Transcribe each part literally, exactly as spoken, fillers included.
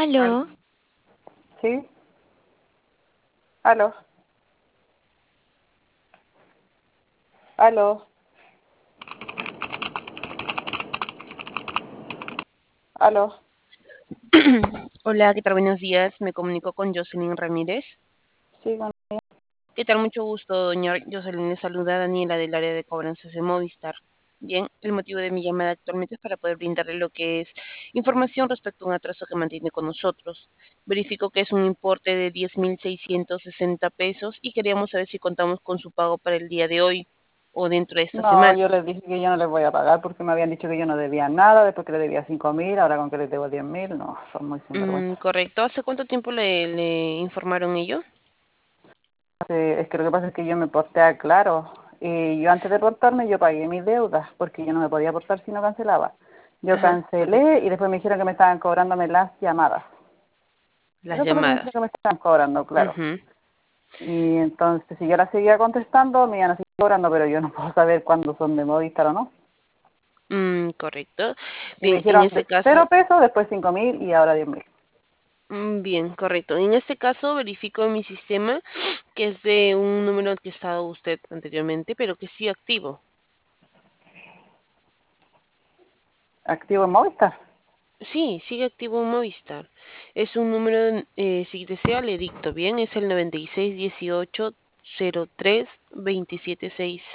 Al- Aló, ¿Sí? ¿Aló? ¿Aló? ¿Aló? Hola, ¿qué tal? Buenos días. Me comunico con Jocelyn Ramírez. Sí, con- ¿Qué tal? Mucho gusto, doña Jocelyn. Le saluda Daniela del área de cobranzas de Movistar. Bien, el motivo de mi llamada actualmente es para poder brindarle lo que es información respecto a un atraso que mantiene con nosotros. Verifico que es un importe de diez mil seiscientos sesenta pesos y queríamos saber si contamos con su pago para el día de hoy o dentro de esta No, semana. yo les dije que yo no les voy a pagar porque me habían dicho que yo no debía nada, después que le debía cinco mil, ahora con que les debo diez mil, no, son muy Mm, sinvergüenza. correcto. ¿Hace cuánto tiempo le, le informaron ello? Eh, es que lo que pasa es que yo me porté a Claro y yo antes de portarme yo pagué mis deudas porque yo no me podía portar si no cancelaba. Yo Ajá, cancelé y después me dijeron que me estaban cobrándome las llamadas. las Eso fue lo que me dijeron llamadas. que me estaban cobrando, claro. Ujú. Y entonces, si yo la seguía contestando, me iban a seguir cobrando, pero yo no puedo saber cuándo son de Movistar o no. Mm, correcto. Y me Bien, en dijeron este de caso, cero pesos, después cinco mil y ahora diez mil. mm, bien, correcto. En este caso verifico en mi sistema que es de un número que ha estado usted anteriormente, pero que sí activo. ¿Activo en Movistar? Sí, sigue activo en Movistar. Es un número, eh, si desea, le dicto bien, es el noventa y seis dieciocho cero tres veintisiete seis.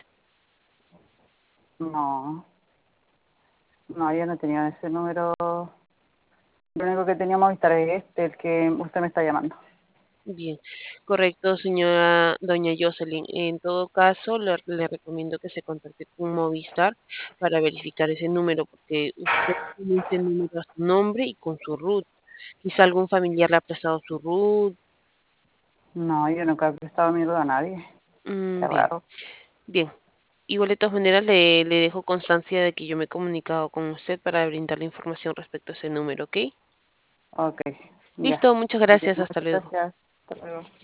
No, no, yo no tenía ese número. Lo único que tenía Movistar es este, el que usted me está llamando. Bien, correcto, señora doña Jocelyn. En todo caso, le, le recomiendo que se contacte con Movistar para verificar ese número, porque usted tiene ese número a su nombre y con su RUT. Quizá algún familiar le ha prestado su RUT. No, yo nunca he prestado mi duda a nadie. Mm, Qué bien, raro. bien. Igual de todas maneras le, le dejo constancia de que yo me he comunicado con usted para brindarle información respecto a ese número, ¿ok? Ok, ya. Listo, muchas Bien, gracias, hasta muchas luego. gracias. Hasta luego.